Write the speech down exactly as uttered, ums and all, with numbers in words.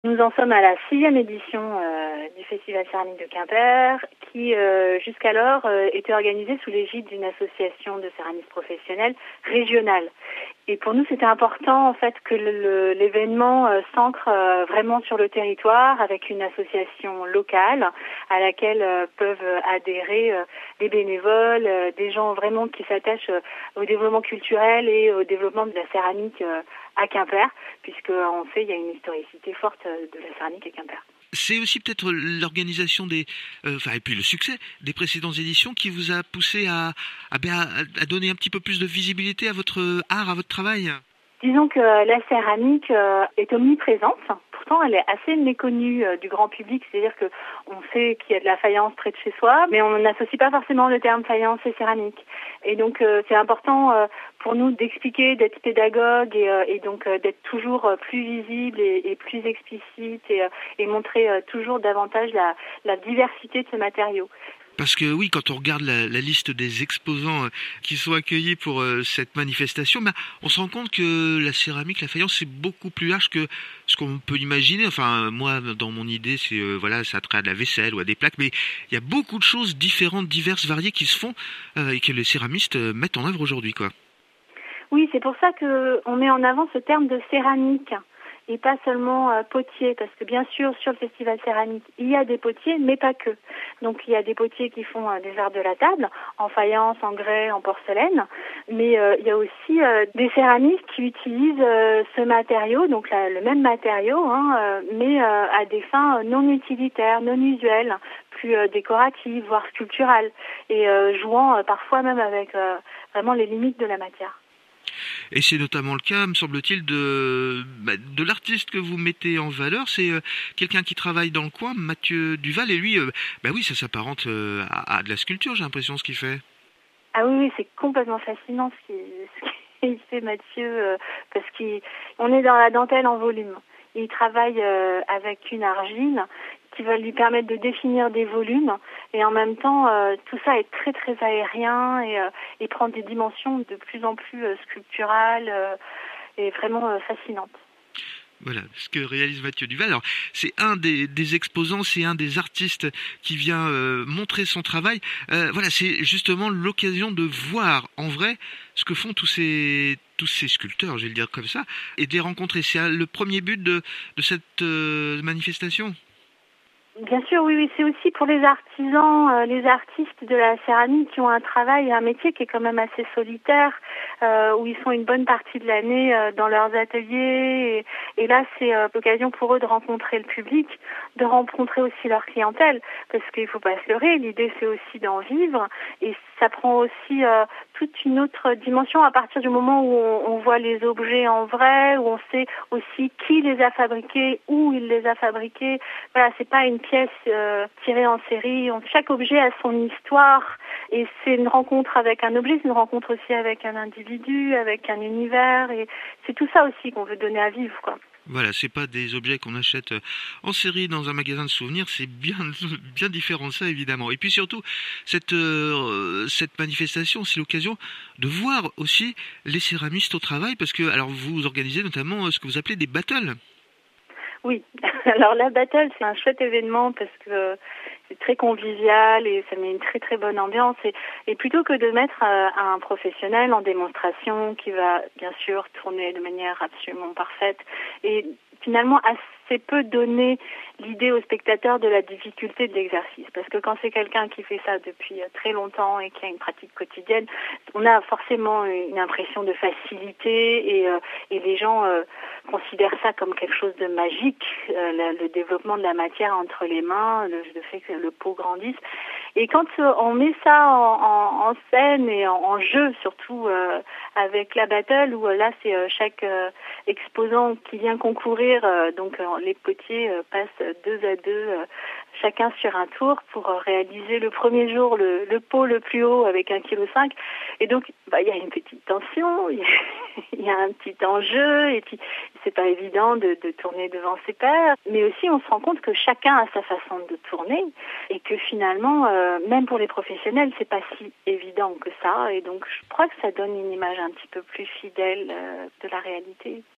Nous en sommes à la sixième édition euh, du Festival Céramique de Quimper, qui euh, jusqu'alors euh, était organisée sous l'égide d'une association de céramistes professionnels régionale. Et pour nous, c'était important en fait que le, l'événement euh, s'ancre euh, vraiment sur le territoire avec une association locale à laquelle euh, peuvent adhérer euh, des bénévoles, euh, des gens vraiment qui s'attachent euh, au développement culturel et au développement de la céramique euh, à Quimper, puisqu'on sait qu'il y a une historicité forte de la céramique à Quimper. C'est aussi peut-être l'organisation des, euh, enfin et puis le succès des précédentes éditions qui vous a poussé à, à, à, à donner un petit peu plus de visibilité à votre art, à votre travail. Disons que la céramique est omniprésente. Pourtant, elle est assez méconnue du grand public, c'est-à-dire que on sait qu'il y a de la faïence près de chez soi, mais on n'associe pas forcément le terme faïence et céramique. Et donc, c'est important pour nous d'expliquer, d'être pédagogue et, et donc d'être toujours plus visible et, et plus explicite et, et montrer toujours davantage la, la diversité de ce matériau. Parce que oui, quand on regarde la, la liste des exposants euh, qui sont accueillis pour euh, cette manifestation, ben, on se rend compte que la céramique, la faïence, c'est beaucoup plus large que ce qu'on peut imaginer. Enfin, moi, dans mon idée, c'est euh, voilà, ça a trait à de la vaisselle ou à des plaques, mais il y a beaucoup de choses différentes, diverses, variées qui se font euh, et que les céramistes euh, mettent en œuvre aujourd'hui, quoi. Oui, c'est pour ça qu'on met en avant ce terme de céramique et pas seulement euh, potier, parce que bien sûr, sur le festival céramique, il y a des potiers, mais pas que. Donc, il y a des potiers qui font euh, des arts de la table, en faïence, en grès, en porcelaine, mais euh, il y a aussi euh, des céramistes qui utilisent euh, ce matériau, donc la, le même matériau, hein, euh, mais euh, à des fins non utilitaires, non usuelles, plus euh, décoratives, voire sculpturales, et euh, jouant euh, parfois même avec euh, vraiment les limites de la matière. Et c'est notamment le cas, me semble-t-il, de, bah, de l'artiste que vous mettez en valeur. C'est euh, quelqu'un qui travaille dans le coin, Mathieu Duval, et lui, euh, bah oui, ça s'apparente euh, à, à de la sculpture, j'ai l'impression, ce qu'il fait. Ah oui, oui, c'est complètement fascinant ce qu'il, ce qu'il fait, Mathieu, euh, parce qu'on est dans la dentelle en volume. Il travaille euh, avec une argile qui va lui permettre de définir des volumes, et en même temps, euh, tout ça est très très aérien et, euh, et prend des dimensions de plus en plus euh, sculpturales euh, et vraiment euh, fascinantes. Voilà, ce que réalise Mathieu Duval. Alors, c'est un des, des exposants, c'est un des artistes qui vient euh, montrer son travail. Euh, voilà, c'est justement l'occasion de voir en vrai ce que font tous ces tous ces sculpteurs, je vais le dire comme ça, et de les rencontrer. C'est le premier but de, de cette euh, manifestation. Bien sûr, oui, oui, c'est aussi pour les artisans, euh, les artistes de la céramique qui ont un travail et un métier qui est quand même assez solitaire, euh, où ils sont une bonne partie de l'année euh, dans leurs ateliers. Et, et là, c'est euh, l'occasion pour eux de rencontrer le public, de rencontrer aussi leur clientèle, parce qu'il faut pas se leurrer, l'idée c'est aussi d'en vivre, et ça prend aussi euh, toute une autre dimension à partir du moment où on, on voit les objets en vrai, où on sait aussi qui les a fabriqués, où il les a fabriqués. Voilà, c'est pas une pièce euh, tirée en série. On, chaque objet a son histoire, et c'est une rencontre avec un objet, c'est une rencontre aussi avec un individu, avec un univers, et c'est tout ça aussi qu'on veut donner à vivre, quoi. Voilà, c'est pas des objets qu'on achète en série dans un magasin de souvenirs, c'est bien bien différent de ça évidemment. Et puis surtout, cette euh, cette manifestation, c'est l'occasion de voir aussi les céramistes au travail, parce que alors vous organisez notamment ce que vous appelez des battles. Oui, alors la battle, c'est un chouette événement parce que c'est très convivial et ça met une très très bonne ambiance. Et, et plutôt que de mettre euh, un professionnel en démonstration qui va bien sûr tourner de manière absolument parfaite et finalement assez peu donner l'idée au spectateur de la difficulté de l'exercice. Parce que quand c'est quelqu'un qui fait ça depuis très longtemps et qui a une pratique quotidienne, on a forcément une impression de facilité et, euh, et les gens euh, considèrent ça comme quelque chose de magique, euh, le, le développement de la matière entre les mains, le, le fait que le pot grandisse. Et quand euh, on met ça en, en, en scène et en, en jeu, surtout euh, avec la battle, où euh, là c'est euh, chaque euh, exposant qui vient concourir, euh, donc euh, les potiers euh, passent deux à deux, euh, chacun sur un tour pour euh, réaliser le premier jour le, le pot le plus haut avec un virgule cinq kilos. Et donc bah, il y a une petite tension, il y, y a un petit enjeu, et puis c'est pas évident de, de tourner devant ses pairs, mais aussi on se rend compte que chacun a sa façon de tourner et que finalement euh, même pour les professionnels c'est pas si évident que ça, et donc je crois que ça donne une image un petit peu plus fidèle euh, de la réalité.